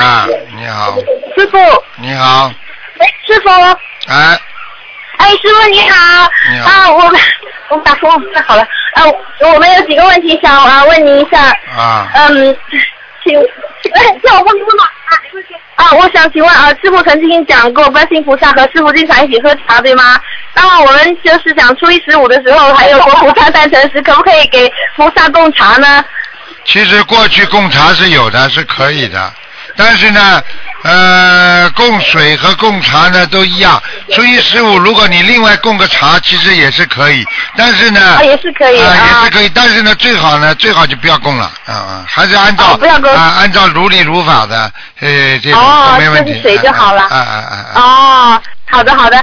啊，你好。 师傅。 你好。 师傅。师傅你好。 你好。 我们打通，那好了。我们有几个问题想问您一下。请让我问你问吧。我想请问师傅曾经讲过观世音菩萨和师傅经常一起喝茶，对吗？那我们就是讲初一十五的时候，还有佛菩萨诞辰时，可不可以给菩萨供茶呢？ 其实过去供茶是有的，是可以的，但是呢，供水和供茶呢都一样。初一十五，如果你另外供个茶，其实也是可以，但是呢， 也是可以， 也是可以，但是呢，最好就不要供了，还是按照按照如理如法的，这种都没问题。 这是水就好了。 好的。